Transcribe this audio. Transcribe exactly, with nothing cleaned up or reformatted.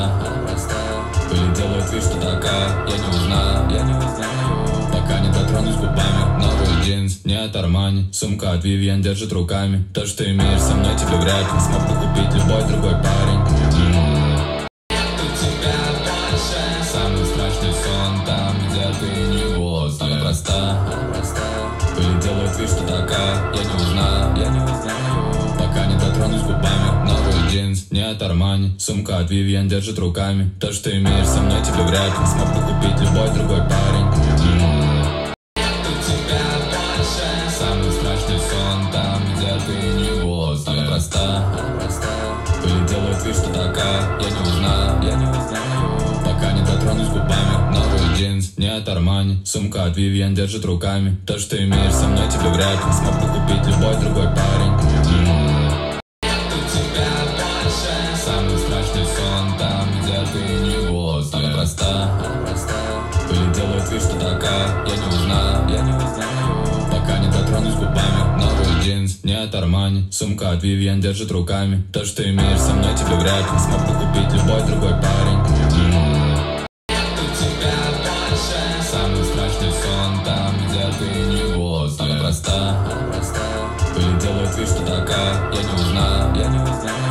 Или делает вид, что такая. Я не узнаю, я не узнаю, пока не дотронусь губами. Новый джинс, не от Армани, сумка от Vivienne держит руками. То, что имеешь со мной, тебе вряд ли смог бы купить любой другой парень. М-м-м. Нету тебя больше. Самый страшный сон там, где ты не воздух. Она проста, или делает вид, что такая. Я не узнаю, я не узнаю, пока не дотронусь губами. Новый джинс, не от Армани, сумка от Vivienne держит руками. То, что имеешь со мной, тебе вряд ли смог бы купить любой другой парень. М-м-м. Нету тебя больше. Самый страшный сон там, где ты не воздух. Она проста, или делает вид, что такая. Я не узнаю, я не узнаю, пока не дотронусь губами. Новый джинс, не от Армани, сумка от Vivienne держит руками. То, что имеешь со мной, тебе вряд ли смог бы купить любой другой парень. М-м-м. Нету тебя больше. Самый страшный сон там, где ты не воздух. Она проста, или делает вид, что такая. Я не узнаю, я не узнаю, пока не дотронусь губами. Новый джинс, не от Армани, сумка от Vivienne держит руками. То, что имеешь со мной, тебе вряд ли смог бы купить любой другой парень. М-м-м. Нету тебя больше. Самый страшный сон там, где ты не воздух. Она проста, или делает вид, что такая. Я не узнаю.